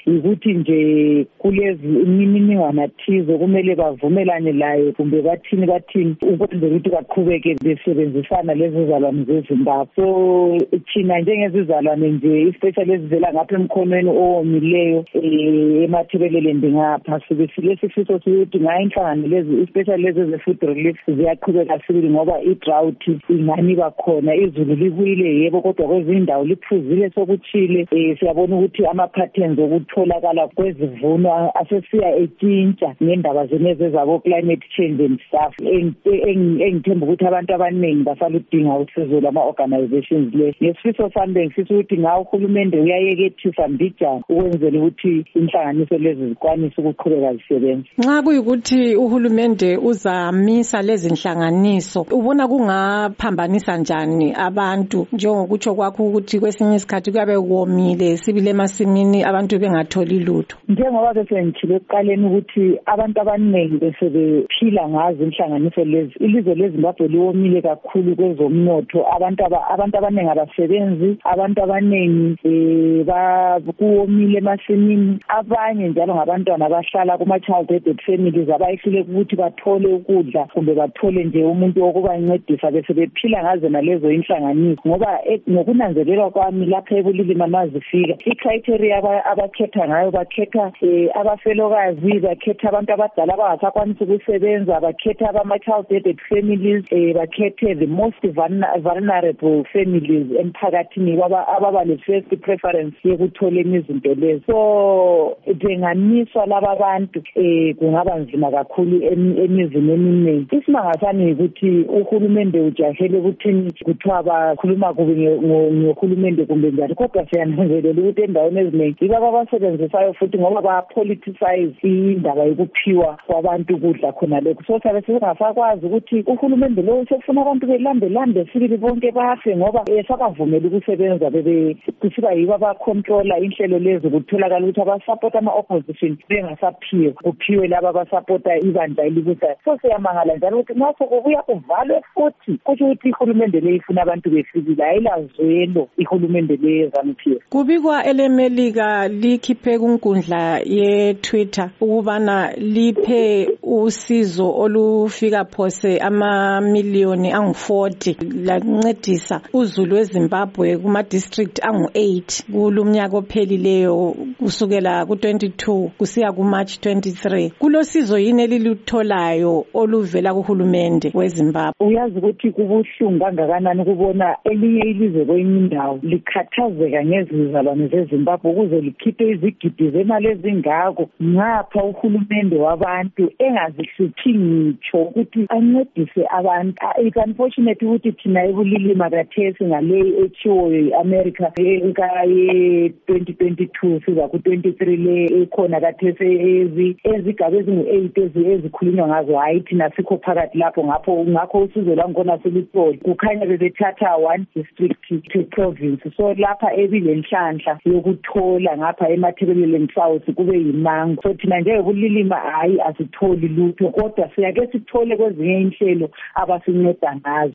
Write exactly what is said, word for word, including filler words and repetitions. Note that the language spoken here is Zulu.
ukuthi nje kulezi imininingwane thize kumele bavumelane layo kumbe bathini bathini ukwenzela ukuthi baqhubeke besebenzisana lezi zalwane zeZimbabwe. So thina njengezizalwane nje especially ezivela ngapha emkhonweni owomileyo emathebeleleni ngapha sibesile sifiso ukuthi ngayo inhlangano lezi especially lezi ze-food relief ziyaqhubeka sibili ngoba i-drought ingani bakhona izulu libuyile yebo kodwa kwezindawo liphuzile sokuthile. Siyabona ukuthi ama-patterns okutholakala kwezivuno asesiya etshintsha ngendaba zeneze zabo climate change and stuff. Engithemba ukuthi abantu abaningi basaludinga usizo lama-organizations le. Ngesifiso sami ngifisa ukuthi ngawo uhulumende uyayekethisa mbijana ukwenzela ukuthi inhlanganiso lezi zikwanise ukuqhubeka zisebenza. Nxa kuyikuthi uhulumende uzamisa lezi nhlanganiso ubona kungaphambanisa njani abantu njengokutsho kwakho ukuthi kwesinye isikhathi kuyabe kuomile sibile emasimini abantu bengatholi lutho? Njengoba bese ngithile ekuqaleni ukuthi abantu abaningi besebephila ngazo inhlanganiso lezi. Ilizwe leZimbabwe liwomile kakhulu kwezomnotho. Abantu abantu abaningi abasebenzi, abantu abaningi bakuomile emasimini. Abanye njalo ngabantwana abahlala kuma-child aided families abayihlule ukuthi bathole ukudla kumbe bathole nje umuntu wokubancedisa bese bephila ngazo nalezo inhlanganiso. Ngoba ngokunanzelelwa kwami lapha ebulilima mazifika i-criteria abakhetha ngayo bakhetha abafelokazi, bakhetha abantu abadala abangasakwanisi ukusebenza, bakhetha abama-child aided families, bakhethe the most vulnerable families emphakathini ababa le-first preference yokuthola izinto lezi. So njengamiswa laba bantu kungaba nzima kakhulu emizini eminingi. Isimanga sami ukuthi uhulumende ujahele ukuthi kuthiwa bakhuluma kubi ngohulumende kumbe njani, kodwa siyananzelela ukuthi endaweni eziningi yibo ababasebenzisayo futhi ngoba ba-politicize indaba yokuphiwa kwabantu ukudla khona lokhu. So sabe singasakwazi ukuthi uhulumende lo usefuna abantu belambe lambe sibili bonke bafe ngoba esabavumela ukusebenza bebe kusiba yibo abacontrola inhlelo lezi kutholakala ukuthi abasupport ama-opposition bengasaphiwe kuphiwe laba abasupporta ibandla elibusayo. So siyamangala njalo ukuthi naso kubuya kuvalwe futhi kusho ukuthi ihulumende le ifuna abantu befikile ayilazwelo ihulumende le yezamuphiwe. Kubikwa elemelika likhiphe kunkundla ye-Twitter ukubana liphe usizo olufika phose amamiliyoni angu forty lancedisa uzulu weZimbabwe kuma district angu eight kulumnyaka ophelileyo kusukela ku twenty-two kusiya ku March twenty-three. Kulosizo yini elilutholayo oluvela kuhulumende weZimbabwe? Uyazi ukuthi kubuhlungu kangakanani ukubona elinye ilizwe kwenye indawo likhathazeka ngezizalwane zeZimbabwe ukuze likhiphe izigidi zemali ezingako ngapha uhulumende wabantu engazihluphi ngitsho ukuthi ancedise abantu. It's unfortunate ukuthi thina ebulilima kathesi ngale echiwo yi-America enkaye twenty twenty-two siza ku twenty-three le ekhona kathesi ezigaba ezingu-eight ezikhulunywa ngazo hayi thina sikho phakathi lapho ngapho ngakho usizo lwangona silitholi kukhanya bebethatha one district to province. So lapha ebile nhlanhla yokuthola ngapha emathebeleleni south kube yimango. So thina nje ebulilima hayi asitholi lutho kodwa siyake sithole kwezinye inhlelo abasinceda ngazo.